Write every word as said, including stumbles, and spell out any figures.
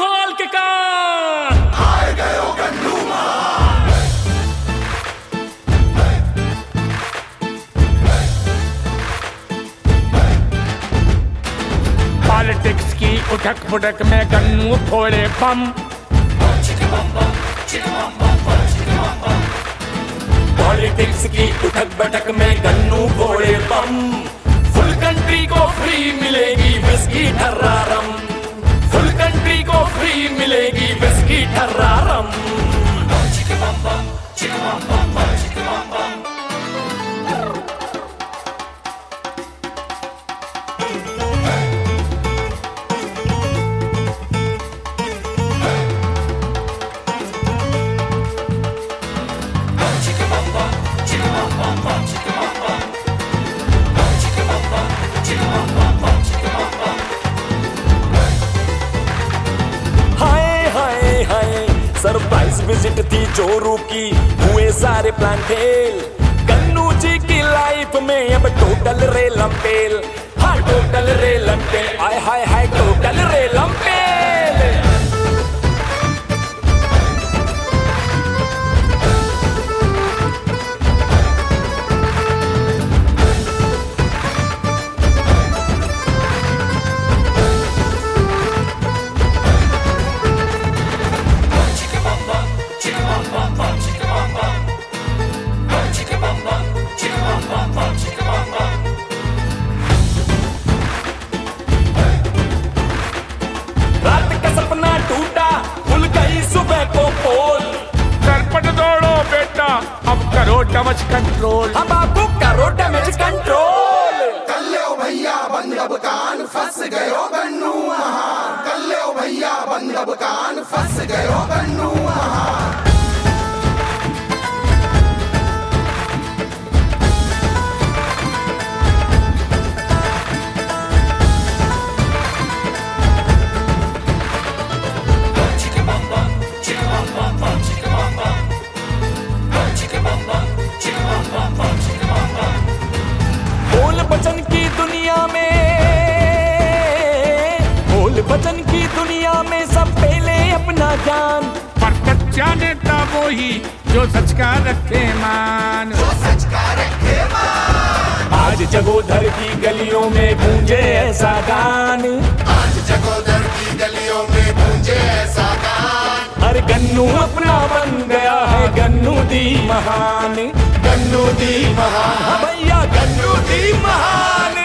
खोल के कान। आए गयो गन्नू पॉलिटिक्स की उठक पुटक में गन्नू फोड़े बम। पॉलिटिक्स की उठक बैठक में गन्नू फोड़े बम। फुल कंट्री को फ्री मिलेगी विस्की ठर्रा रम। फुल कंट्री को फ्री मिलेगी विस्की ठर्रा रम। सरप्राइज विजिट थी जोरू की, हुए सारे प्लान फेल। गन्नू जी की लाइफ में अब टोटल रेलम पेल। हाँ टोटल रेलम पेल, आय हाय हाय टोटल रेलम पेल। अब करो डैमेज कंट्रोल, अब आपको करो डैमेज कंट्रोल। कल्लो भैया बंद अब कान, फंस गयो गन्नू महान। कल्लो भैया बंद अब कान, फंस गयो गन्नू महान। बचन की दुनिया में, बोल बचन की दुनिया में सब पहले अपना जान। पर सच्चा नेता वो ही जो सच का रखे मान। जो सच का रखे मान। आज जगोधर की गलियों में गूंजे ऐसा गान। आज जगोधर की गलियों में गूंजे ऐसा गान। अरे गन्नू अपना बन गया है गन्नू दी महान। गन्नू दी महान, हाँ भैया गन्नू दी महान।